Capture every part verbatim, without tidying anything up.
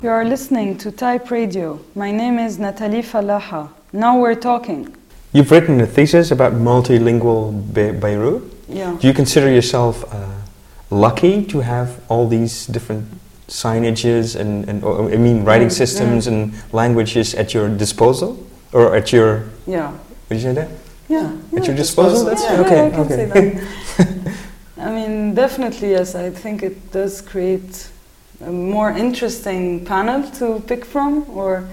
You are listening to Type Radio. My name is Nathalie Falaha. Now we're talking. You've written a thesis about multilingual Be- Beirut. Yeah. Do you consider yourself uh, lucky to have all these different signages and, and or, I mean writing Mm, systems mm. and languages at your disposal? Or at your... Yeah. Would you say that? Yeah. At yeah. your disposal? That's Yeah, okay. yeah, I can okay. say that. I mean, definitely, yes. I think it does create a more interesting panel to pick from, or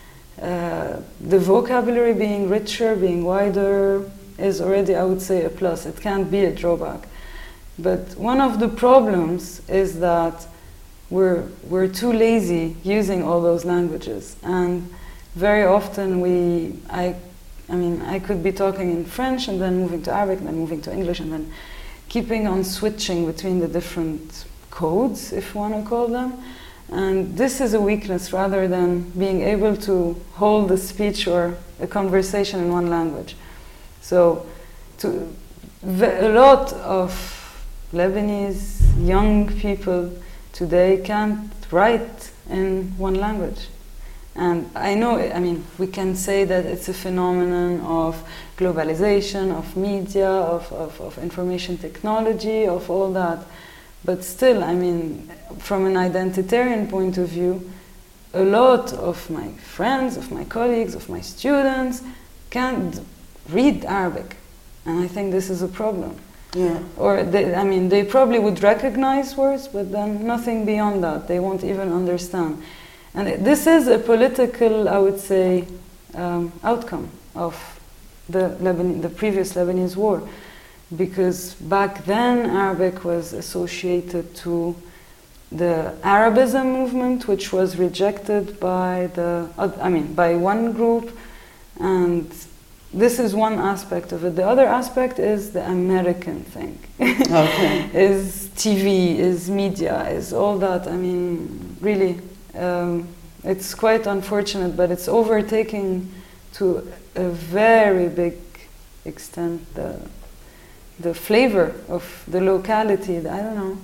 uh, the vocabulary being richer, being wider, is already, I would say, a plus. It can't be a drawback. But one of the problems is that we're we're too lazy using all those languages, and very often we I I mean I could be talking in French and then moving to Arabic and then moving to English and then keeping on switching between the different codes, if you want to call them. And this is a weakness rather than being able to hold a speech or a conversation in one language. So to a lot of Lebanese young people today can't write in one language. And I know, I mean, we can say that it's a phenomenon of globalization, of media, of, of, of information technology, of all that. But still, I mean, from an identitarian point of view, a lot of my friends, of my colleagues, of my students can't read Arabic. And I think this is a problem. Yeah. Or, they, I mean, they probably would recognize words, but then nothing beyond that. They won't even understand. And it, this is a political, I would say, um, outcome of the, Leban- the previous Lebanese war. Because back then Arabic was associated to the Arabism movement, which was rejected by the, I mean, by one group, and this is one aspect of it. The other aspect is the American thing. Okay. Is T V, is media, is all that. I mean, really, um, it's quite unfortunate, but it's overtaking to a very big extent the the flavor of the locality. I don't know.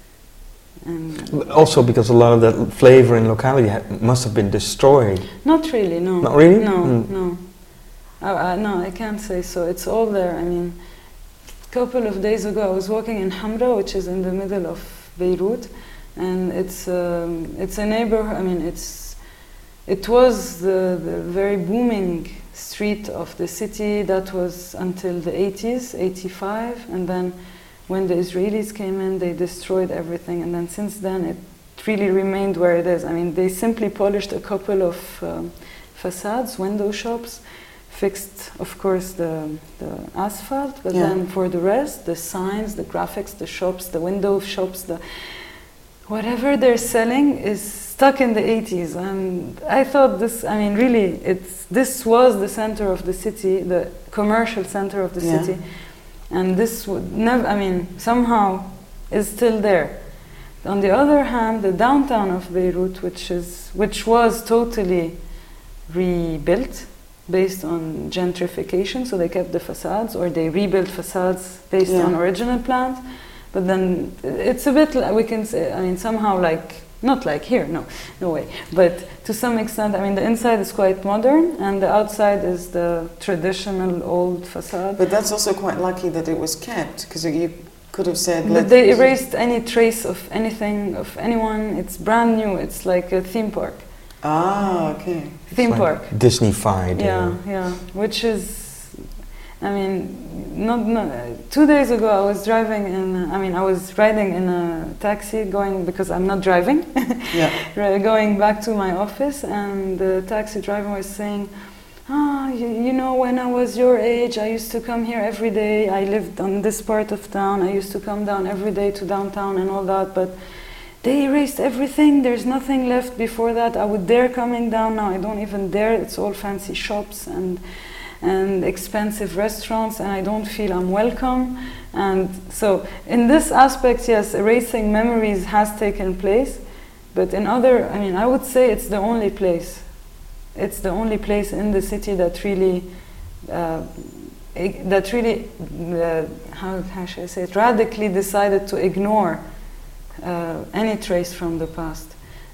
And also because a lot of that flavor and locality ha- must have been destroyed. not really, no. Not really? No, Mm. no. Uh, uh, no, I can't say so. It's all there. I mean, a couple of days ago I was walking in Hamra, which is in the middle of Beirut, and it's um, it's a neighborhood. I mean, it's it was the, the very booming street of the city that was until the eighties, eighty-five, and then when the Israelis came in, they destroyed everything, and then since then it really remained where it is. I mean, they simply polished a couple of um, facades, window shops, fixed, of course, the, the asphalt, but Yeah. then for the rest, the signs, the graphics, the shops, the window shops, the whatever they're selling is stuck in the eighties. And I thought this, I mean, really, it's this was the center of the city, the commercial center of the Yeah. city. And this would never, I mean, somehow is still there. On the other hand, the downtown of Beirut, which is, which was totally rebuilt based on gentrification, so they kept the facades, or they rebuilt facades based Yeah. on original plans. But then it's a bit, li- we can say, I mean, somehow like, not like here, no, no way. But to some extent, I mean, the inside is quite modern, and the outside is the traditional old facade. But that's also quite lucky that it was kept, because you could have said... But let- they erased any trace of anything, of anyone. It's brand new. It's like a theme park. Ah, okay. Theme It's like park. Disney-fied. Yeah, uh, yeah. Which is, I mean, not, not two days ago I was driving in, I mean, I was riding in a taxi going, because I'm not driving, Yeah. Right, going back to my office, and the taxi driver was saying, ah, you, you know, when I was your age, I used to come here every day. I lived on this part of town. I used to come down every day to downtown and all that, but they erased everything. There's nothing left before that. I would dare coming down now. I don't even dare. It's all fancy shops and and expensive restaurants, and I don't feel I'm welcome. And so in this aspect, yes, erasing memories has taken place, but in other, I mean, I would say it's the only place. It's the only place in the city that really, uh, ig- that really, uh, how, how should I say it, radically decided to ignore uh, any trace from the past.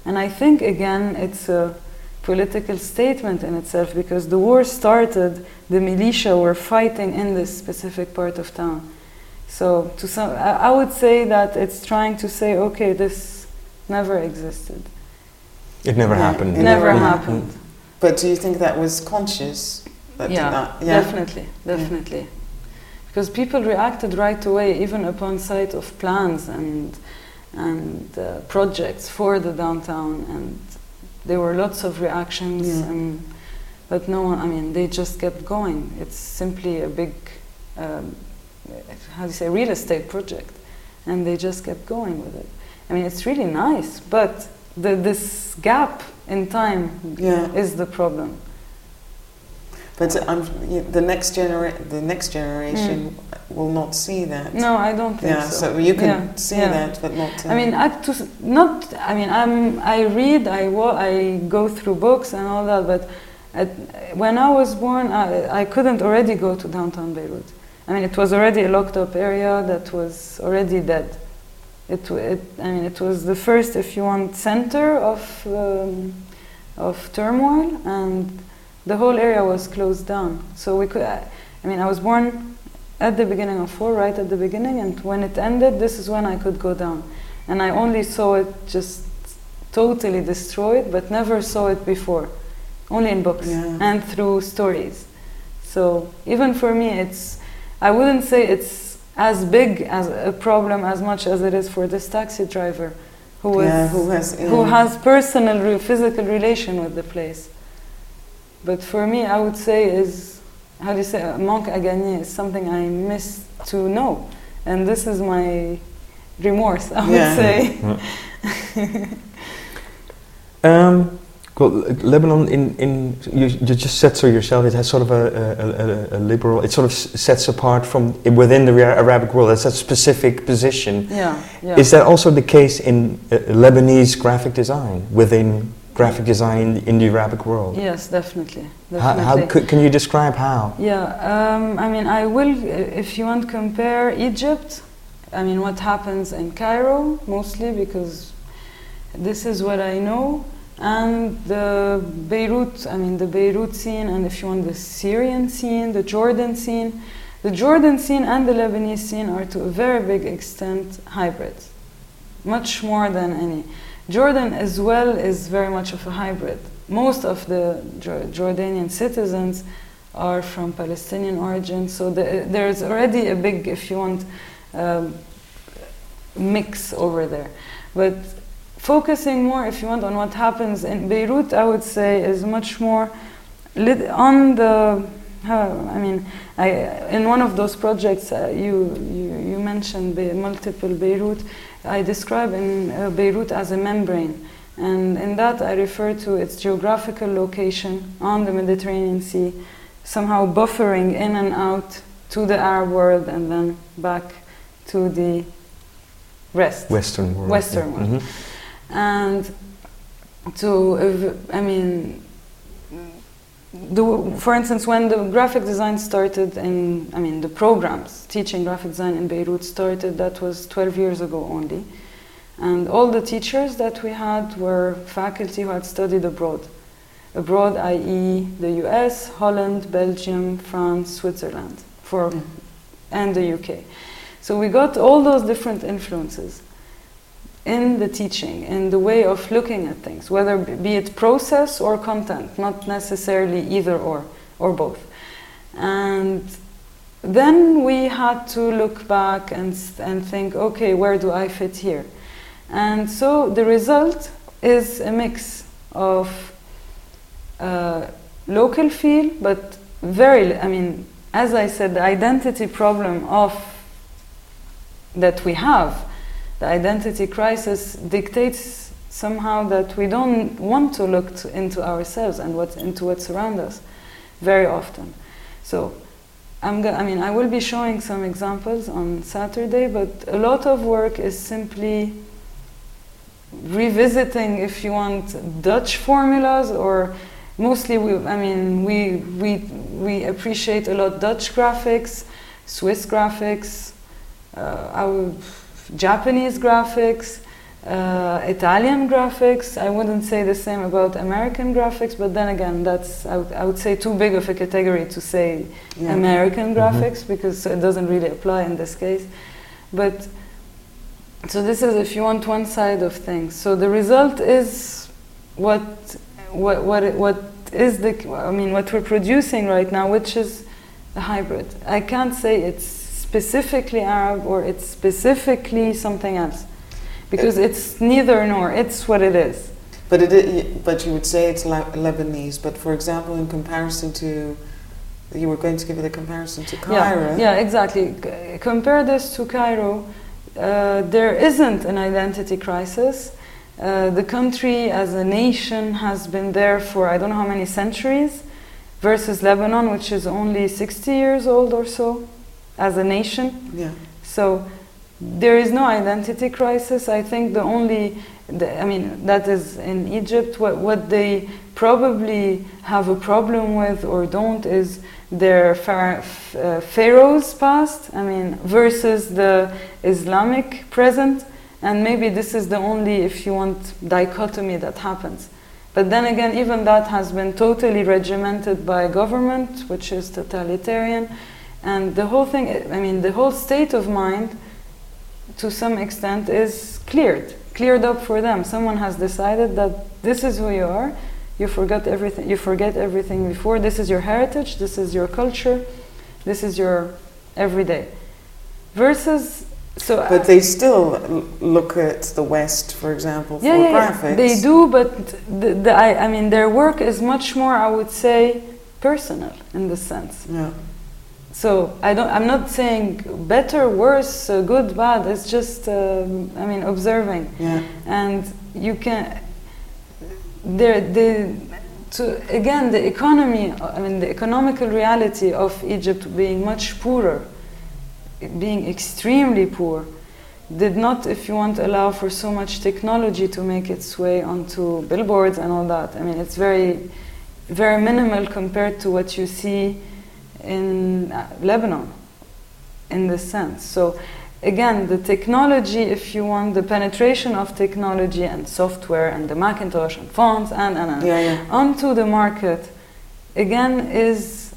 And I think, again, it's a political statement in itself, because the war started, the militia were fighting in this specific part of town. So to some, I, I would say that it's trying to say, okay, this never existed. It never Yeah, happened. It Mm. never Mm. happened. But do you think that was conscious? That did Yeah, not, yeah, definitely, definitely. Because people reacted right away, even upon sight of plans and and uh, projects for the downtown, and there were lots of reactions. Yeah. And, but no one, I mean, they just kept going. It's simply a big, um, how do you say, real estate project, and they just kept going with it. I mean, it's really nice, but the, this gap in time yeah. is the problem. But um, y- the next genera- the next generation will not see that. No, I don't think Yeah, so. so you can Yeah, see yeah. that, but not. Uh, I mean, I, to, s- not. I mean, I'm. I read. I wa- I go through books and all that. But at, when I was born, I, I couldn't already go to downtown Beirut. I mean, it was already a locked-up area that was already dead. It, w- it. I mean, it was the first, if you want, center of um, of turmoil, and the whole area was closed down. So we could. I, I mean, I was born at the beginning of war, right at the beginning, and when it ended, this is when I could go down. And I only saw it just totally destroyed, but never saw it before, only in books Yeah. and through stories. So even for me, it's, I wouldn't say it's as big as a problem as much as it is for this taxi driver who, was, yeah, who has who yeah. has personal, re- physical relation with the place. But for me, I would say is, how do you say, manque à gagner is something I miss to know. And this is my remorse, I would Yeah. say. Um, well, Lebanon, in, in you, you just said so yourself, it has sort of a, a, a, a liberal, it sort of s- sets apart from within the Ra- Arabic world. It's a specific position. Yeah, yeah. Is that also the case in uh, Lebanese graphic design, within graphic design in, in the Arabic world? Yes, definitely. How, definitely. how could, can you describe how? Yeah, um, I mean, I will, if you want, compare Egypt. I mean, what happens in Cairo, mostly, because this is what I know, and the Beirut, I mean, the Beirut scene, and if you want, the Syrian scene, the Jordan scene. The Jordan scene and the Lebanese scene are, to a very big extent, hybrids, much more than any. Jordan as well is very much of a hybrid. Most of the Jor- Jordanian citizens are from Palestinian origin, so the, there's already a big, if you want, um, mix over there. But focusing more, if you want, on what happens in Beirut, I would say is much more lit on the, how, I mean, I, in one of those projects uh, you, you, you mentioned the multiple Beirut, I describe in uh, Beirut as a membrane. And in that I refer to its geographical location on the Mediterranean Sea, somehow buffering in and out to the Arab world and then back to the rest. Western world. Western yeah. world. Mhm. And to, ev- I mean, the, for instance, when the graphic design started in, I mean, the programs teaching graphic design in Beirut started, that was twelve years ago only. And all the teachers that we had were faculty who had studied abroad. Abroad, that is the U S, Holland, Belgium, France, Switzerland, for, Mm. and the U K. So we got all those different influences in the teaching, in the way of looking at things, whether b- be it process or content, not necessarily either or, or both. And then we had to look back and, s- and think, okay, where do I fit here? And so the result is a mix of uh, local feel, but very, I mean, as I said, the identity problem of that we have, the identity crisis dictates somehow that we don't want to look to, into ourselves and what's into what's around us very often. So I'm go- I mean, I will be showing some examples on Saturday, but a lot of work is simply revisiting, if you want, Dutch formulas, or mostly, we, I mean, we, we, we appreciate a lot Dutch graphics, Swiss graphics, uh, our Japanese graphics, Uh, Italian graphics, I wouldn't say the same about American graphics, but then again, that's I would, I would say too big of a category to say Yeah. American Mhm. graphics, because it doesn't really apply in this case. But so this is, if you want, one side of things. So the result is what what what it, what is the I mean what we're producing right now, which is a hybrid. I can't say it's specifically Arab or it's specifically something else, because it's neither nor. It's what it is. But it, i- but you would say it's Le- Lebanese. But for example, in comparison to, you were going to give it a comparison to Cairo. Yeah, yeah, exactly. C- compare this to Cairo. Uh, there isn't an identity crisis. Uh, the country as a nation has been there for I don't know how many centuries, versus Lebanon, which is only sixty years old or so as a nation. Yeah. So there is no identity crisis. I think the only, the, I mean, that is in Egypt. What, what they probably have a problem with or don't is their phar- f- uh, pharaohs past, I mean, versus the Islamic present. And maybe this is the only, if you want, dichotomy that happens. But then again, even that has been totally regimented by government, which is totalitarian. And the whole thing, I mean, the whole state of mind, to some extent, is cleared, cleared up for them. Someone has decided that this is who you are. You forget everything. You forget everything before. This is your heritage. This is your culture. This is your everyday. Versus, so. But they still l- look at the West, for example, yeah, for yeah, yeah, graphics. they do, but the, the, I, I mean, their work is much more, I would say, personal in this sense. Yeah. So I don't. I'm not saying better, worse, uh, good, bad. It's just, um, I mean, observing. Yeah. And you can. There, the to again the economy. I mean, the economical reality of Egypt being much poorer, being extremely poor, did not, if you want, allow for so much technology to make its way onto billboards and all that. I mean, it's very, very minimal compared to what you see in uh, Lebanon, in this sense. So again, the technology, if you want, the penetration of technology and software and the Macintosh and fonts and, and, and Yeah, yeah. onto the market, again, is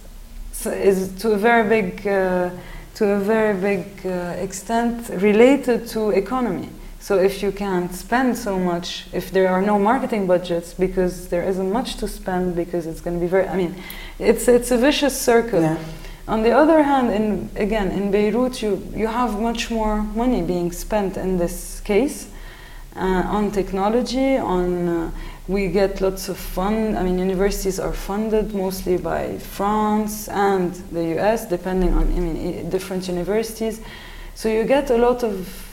is to a very big uh, to a very big uh, extent related to economy. So if you can't spend so much, if there are no marketing budgets, because there isn't much to spend, because it's going to be very, I mean, it's it's a vicious circle. Yeah. On the other hand, in again in Beirut, you you have much more money being spent in this case uh, on technology. On uh, we get lots of fund. I mean, universities are funded mostly by France and the U S, depending on I mean i- different universities. So you get a lot of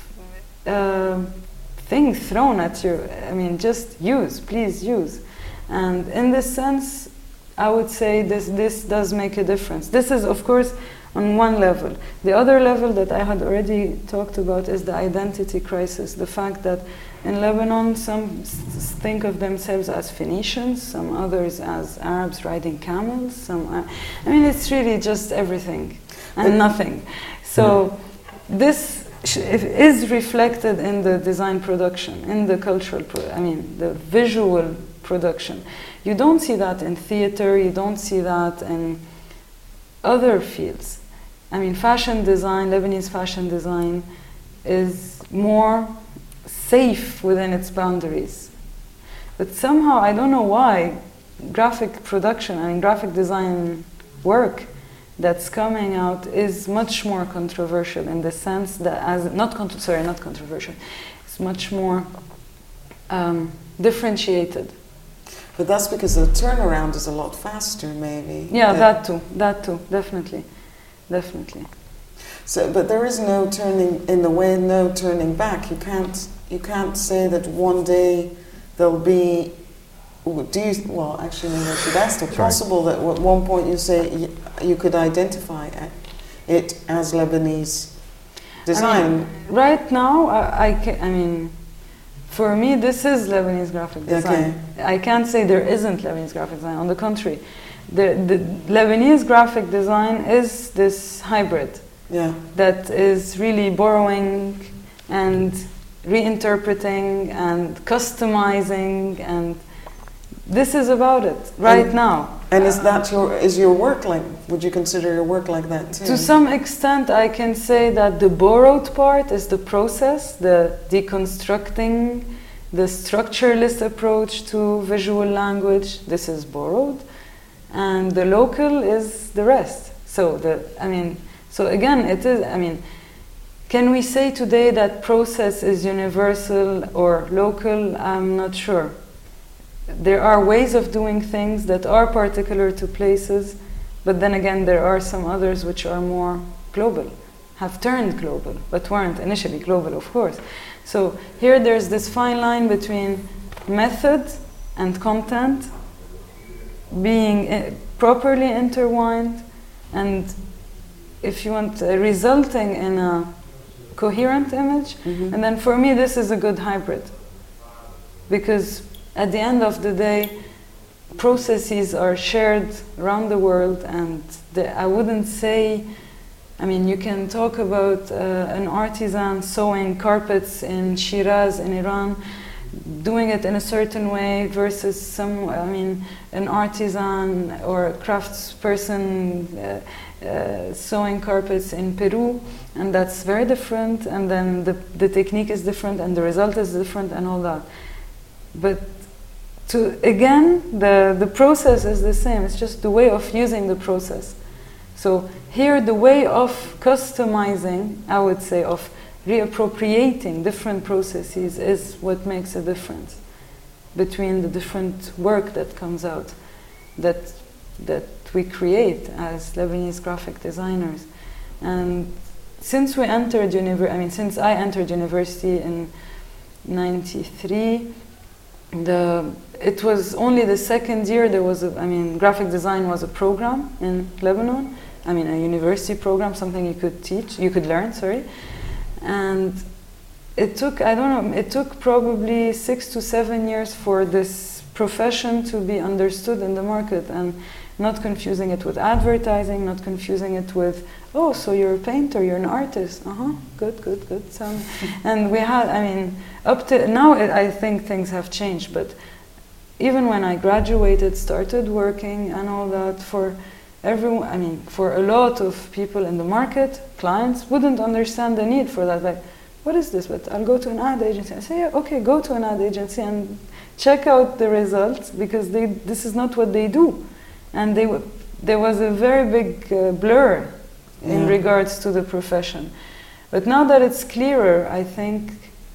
uh, things thrown at you. I mean, just use, please use. And in this sense, I would say this this does make a difference. This is, of course, on one level. The other level that I had already talked about is the identity crisis. The fact that in Lebanon, some s- s- think of themselves as Phoenicians, some others as Arabs riding camels. Some, are, I mean, it's really just everything and But- nothing. So this sh- if- is reflected in the design production, in the cultural, pro- I mean, the visual production. You don't see that in theater, you don't see that in other fields. I mean, fashion design, Lebanese fashion design is more safe within its boundaries. But somehow, I don't know why, graphic production, I mean, graphic design work that's coming out is much more controversial in the sense that, as not con- sorry, not controversial, it's much more um, differentiated. But that's because the turnaround is a lot faster, maybe. Yeah, The- that too, that too, definitely, definitely. So, but there is no turning, in a way, no turning back. You can't, you can't say that one day there'll be. Do you? Well, actually, maybe I should ask. It's Sorry. possible that at one point you say y- you could identify it as Lebanese design. I mean, right now, I, I, ca- I mean, for me, this is Lebanese graphic design. I can't say there isn't Lebanese graphic design. On the contrary, the, the Lebanese graphic design is this hybrid yeah, that is really borrowing and reinterpreting and customizing, and this is about it right and, now. And is that your is your work like? Would you consider your work like that too? To some extent, I can say that the borrowed part is the process, the deconstructing, the structureless approach to visual language. This is borrowed, and the local is the rest. So the I mean, so again, it is. I mean. Can we say today that process is universal or local? I'm not sure. There are ways of doing things that are particular to places, but then again there are some others which are more global, have turned global, but weren't initially global, of course. So here there's this fine line between method and content being uh, properly intertwined, and if you want, uh, resulting in a coherent image. Mm-hmm. And then for me this is a good hybrid, because at the end of the day processes are shared around the world, and the, I wouldn't say, I mean you can talk about uh, an artisan sewing carpets in Shiraz in Iran, doing it in a certain way versus some, I mean an artisan or a craftsperson uh, Uh, sewing carpets in Peru, and that's very different, and then the, the technique is different and the result is different and all that. But to again, the, the process is the same, it's just the way of using the process. So here the way of customizing, I would say, of reappropriating different processes is what makes a difference between the different work that comes out, that that we create as Lebanese graphic designers. And since we entered university, I mean, since I entered university in ninety-three, the it was only the second year there was a, I mean, graphic design was a program in Lebanon. I mean, a university program, something you could teach, you could learn, sorry. And it took, I don't know, it took probably six to seven years for this profession to be understood in the market, and not confusing it with advertising, not confusing it with, oh, so you're a painter, you're an artist. Uh-huh, good, good, good. So, and we had, I mean, up to now, it, I think things have changed, but even when I graduated, started working and all that, for everyone, I mean, for a lot of people in the market, clients wouldn't understand the need for that. Like, what is this? But I'll go to an ad agency. I say, yeah, okay, go to an ad agency and check out the results, because they, this is not what they do. And they w there was a very big uh, blur in yeah. regards to the profession. But now that it's clearer, I think,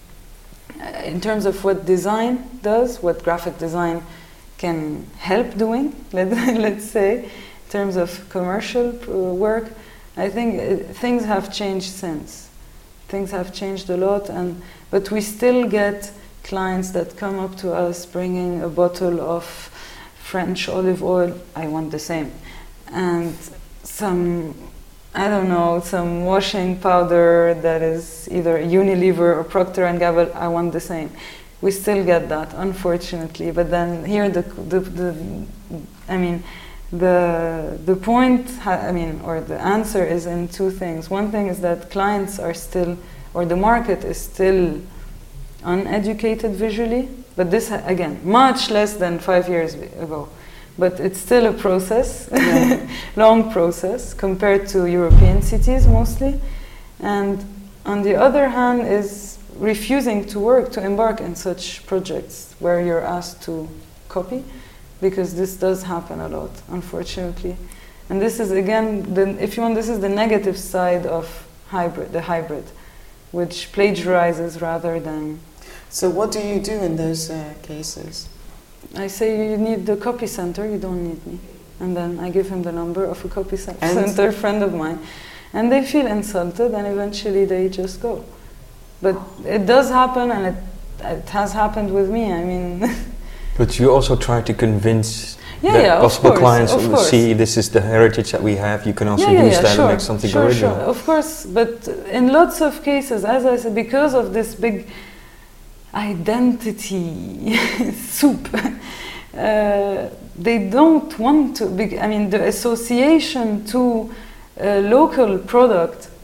uh, in terms of what design does, what graphic design can help doing, let, let's say, in terms of commercial uh, work, I think uh, things have changed since. Things have changed a lot, and but we still get clients that come up to us bringing a bottle of French olive oil, I want the same, and some, I don't know, some washing powder that is either Unilever or Procter and Gamble, I want the same. We still get that, unfortunately, but then here the, the, the I mean, the, the point, I mean, or the answer is in two things. One thing is that clients are still, or the market is still uneducated visually, but this, again, much less than five years ago. But it's still a process, yeah. long process, compared to European cities mostly. And on the other hand is refusing to work, to embark in such projects where you're asked to copy, because this does happen a lot, unfortunately. And this is, again, the, if you want, this is the negative side of hybrid, the hybrid, which plagiarizes rather than... So what do you do in those uh, cases? I say, you need the copy center, you don't need me. And then I give him the number of a copy center friend of mine. And they feel insulted, and eventually they just go. But it does happen, and it, it has happened with me, I mean... But you also try to convince yeah, the yeah, possible course, clients to see this is the heritage that we have, you can also yeah, yeah, use yeah, that sure, and make something sure, original. Sure, of course, but in lots of cases, as I said, because of this big identity soup, uh, they don't want to, be, I mean, the association to a local product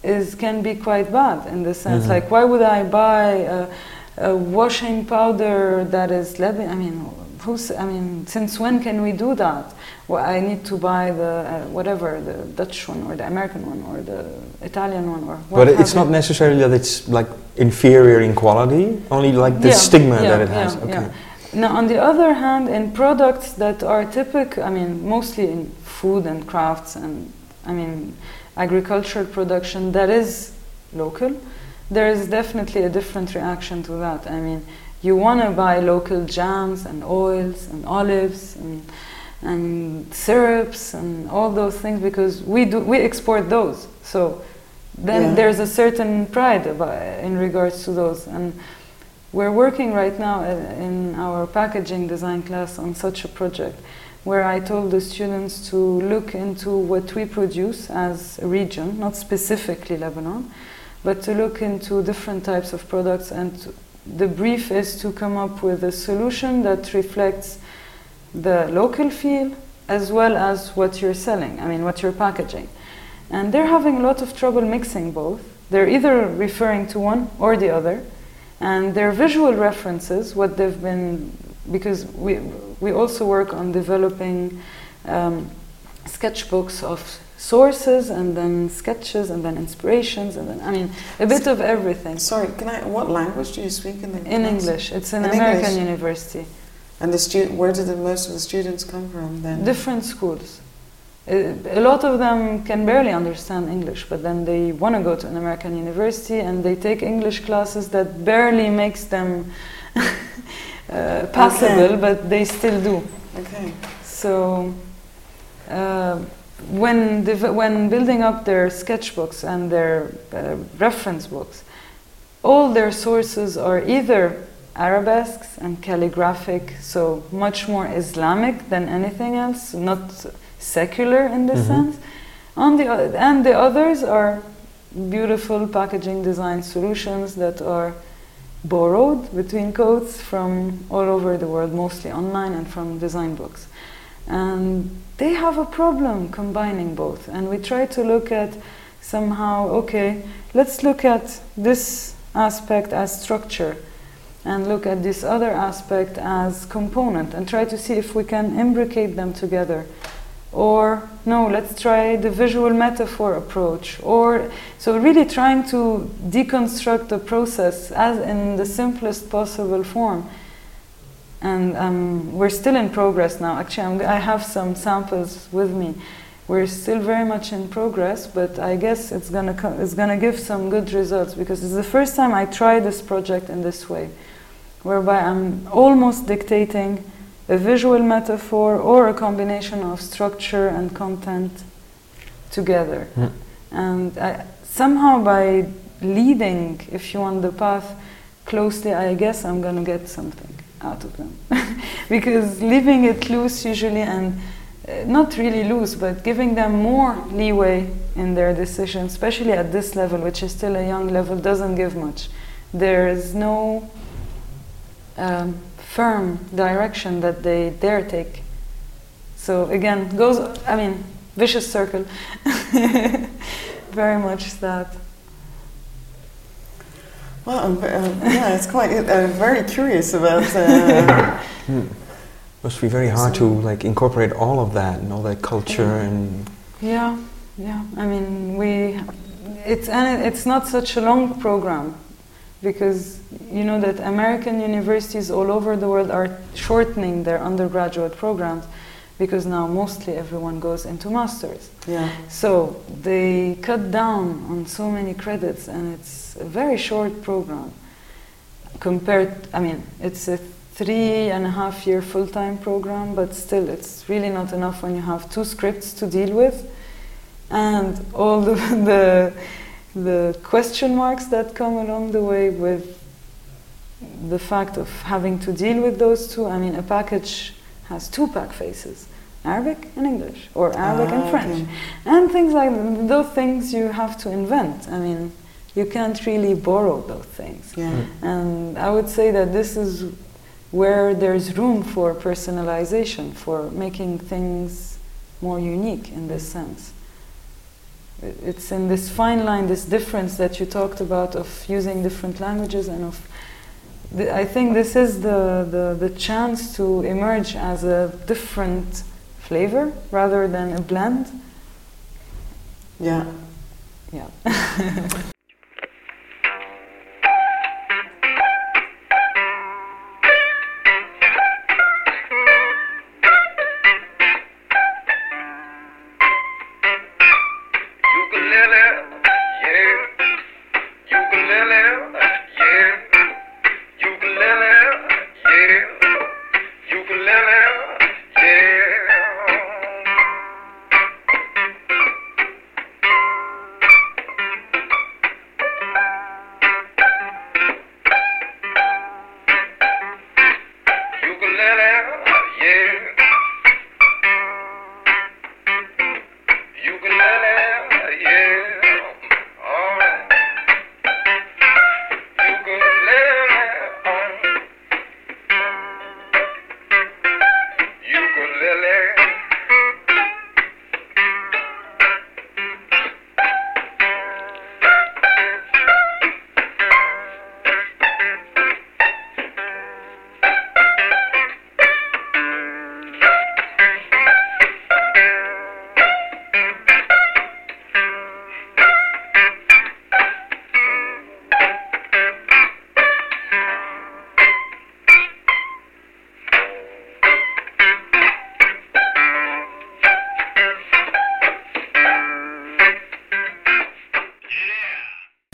is can be quite bad in the sense, Mhm. like, why would I buy a, a washing powder that is Lebanon? I mean, who's, I mean, since when can we do that? Well, I need to buy the uh, whatever, the Dutch one or the American one or the Italian one or what But have it's not you. necessarily that it's like inferior in quality, only like the Yeah, stigma yeah, that it yeah, has. Okay. yeah. Now, on the other hand, in products that are typical, I mean, mostly in food and crafts and, I mean, agricultural production that is local, there is definitely a different reaction to that. I mean, you want to buy local jams and oils and olives and, and syrups and all those things because we do we export those. So then Yeah. there's a certain pride about, in regards to those. And we're working right now uh, in our packaging design class on such a project where I told the students to look into what we produce as a region, not specifically Lebanon, but to look into different types of products, and to, the brief is to come up with a solution that reflects the local feel as well as what you're selling, I mean what you're packaging. And they're having a lot of trouble mixing both. They're either referring to one or the other, and their visual references, what they've been, because we we also work on developing um, sketchbooks of sources and then sketches and then inspirations and then, I mean, a bit of everything. Sorry, can I? What language do you speak in the In class? English. It's an In American English? university. And the stu- where did the, most of the students come from then? Different schools. Uh, A lot of them can barely understand English, but then they want to go to an American university and they take English classes that barely makes them uh, passable, Okay. but they still do. Okay. So uh, when dev- when building up their sketchbooks and their uh, reference books, all their sources are either arabesques and calligraphic, so much more Islamic than anything else, not secular in this Mhm. sense. On the o- and the others are beautiful packaging design solutions that are borrowed between quotes from all over the world, mostly online and from design books. And they have a problem combining both. And we try to look at somehow, okay, let's look at this aspect as structure and look at this other aspect as component and try to see if we can imbricate them together. Or no, let's try the visual metaphor approach. Or so really trying to deconstruct the process as in the simplest possible form. And um, we're still in progress now. Actually, I'm, I have some samples with me. We're still very much in progress, but I guess it's gonna co- it's gonna give some good results because it's the first time I try this project in this way, whereby I'm almost dictating a visual metaphor or a combination of structure and content together. Mm. And I, somehow by leading, if you want, the path closely, I guess I'm going to get something out of them. Because leaving it loose usually, and uh, not really loose, but giving them more leeway in their decisions, especially at this level, which is still a young level, doesn't give much. There is no um, firm direction that they dare take. So again, goes, I mean, vicious circle. Very much that. Well, I'm, ve- uh, yeah, it's quite. I'm very curious about. Uh, Hmm. Must be very hard to like incorporate all of that and all that culture and. Yeah, yeah. I mean, we. It's and it's not such a long program, because you know that American universities all over the world are shortening their undergraduate programs, because now mostly everyone goes into masters. yeah. So they cut down on so many credits, and it's a very short program compared. I mean, it's a three and a half year full-time program, but still, it's really not enough when you have two scripts to deal with, and all the the, the question marks that come along the way with the fact of having to deal with those two. I mean, a package has two pack faces. Arabic and English, or Arabic Ah, and French, okay. and things like that. Those things you have to invent. I mean, you can't really borrow those things. Yeah. And I would say that this is where there's room for personalization, for making things more unique in this sense. it- it's in this fine line, this difference that you talked about of using different languages and of. The, I think this is the, the the chance to emerge as a different flavor rather than a blend. Yeah. Yeah. Ukulele, yeah. Ukulele, yeah. Ukulele, yeah. Ukulele, yeah. Ukulele, yeah. Ukulele, yeah. Alright. Ukulele, uh. Ukulele.